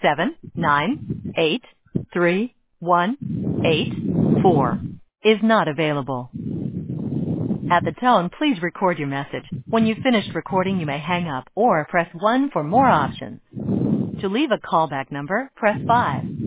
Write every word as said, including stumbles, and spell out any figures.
seven nine eight three one eight four is not available. At the tone, please record your message. When you've finished recording, you may hang up or press one for more options. To leave a callback number, press five.